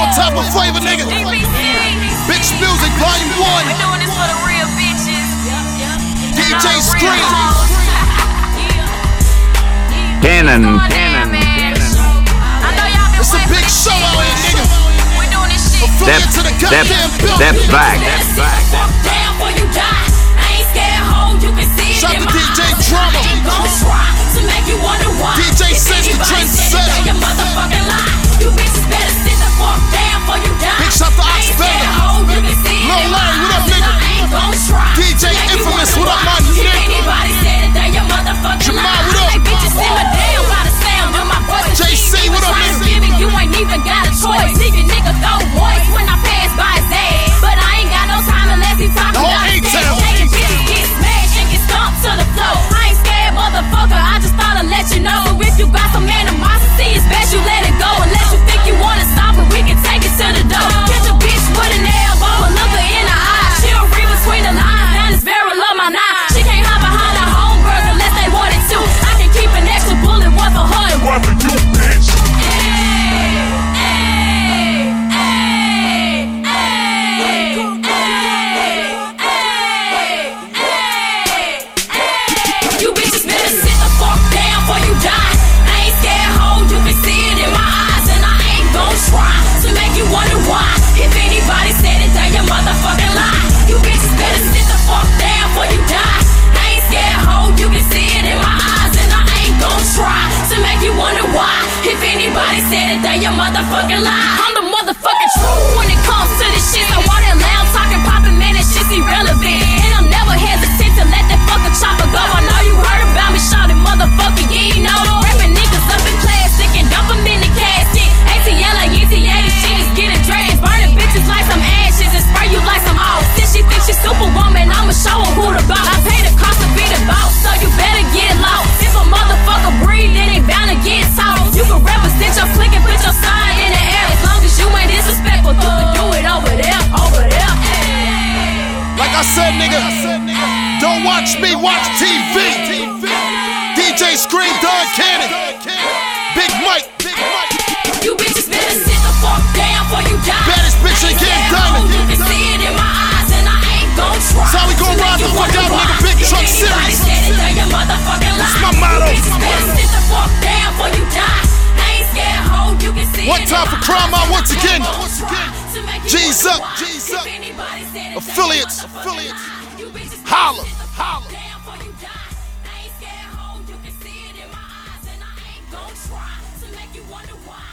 One time for flavor, nigga. Bitch Music, Volume 1. We doing this for the real bitches. DJ Scream. Cannon. It's a big show out here, nigga. We doing this shit. Affiliate to the goddamn Step building. back. Shout out to DJ Drama. DJ Sense, the trendsetter. Big shout to Ox Banger. Lil Larry, what up, nigga? DJ Infamous, what up, my nigga? Jamal, what up? JC, what up, nigga? You ain't even got a choice. Leave your nigga throw voice when I pass by his ass. But I ain't got no time unless he talking about sex. Taking bitches get smashed and get stomped to the floor. I ain't scared, motherfucker. I just thought I'd let you know. So if you got some animosity, it's best you let it go. Unless you think you wanna stop it, we can take it to the door. Catch a bitch with an elbow, but look her in the eye. She'll read between the lines. That is very low, my knife. She can't hide behind her homegirls unless they wanted to. I can keep an extra bullet, one for her and one for you, bitch. Your motherfucking lie. I'm the motherfucking truth when it comes to this shit. So all that loud talking, popping, man, that shit's irrelevant. And I'm never hesitant to let that fucking chopper go. I know you heard about me, shouting motherfucker, you ain't know. Wrapping niggas up in plastic and dump them in the casket. ATL like ETA, this shit is getting dragged. Burning bitches like some ashes and spray you like some off. Since she thinks she's superwoman, I'ma show her who the boss. I pay the cost to be the boss, so you better get lost. If a motherfucker breathe, then they bound to get tossed. You can represent your clique and put your sign in the air. As long as you ain't disrespectful, you can do it over there, over there. Like I said, nigga, don't watch me, watch TV. DJ Scream, Don Cannon, Big Mike. You bitches better sit the fuck down before you die. Baddest bitch in Game Diamond. You can see it in my eyes and I ain't gon' try. That's how we gon' ride the fuck out, nigga. Big Truck Series. That's my motto. You bitches better sit the fuck down before you die. I ain't scared, ho, you can see it. One time for Crime Out once again. G's up. Affiliates. Holla. You can see it in my eyes and I ain't gon' try to make you wonder why.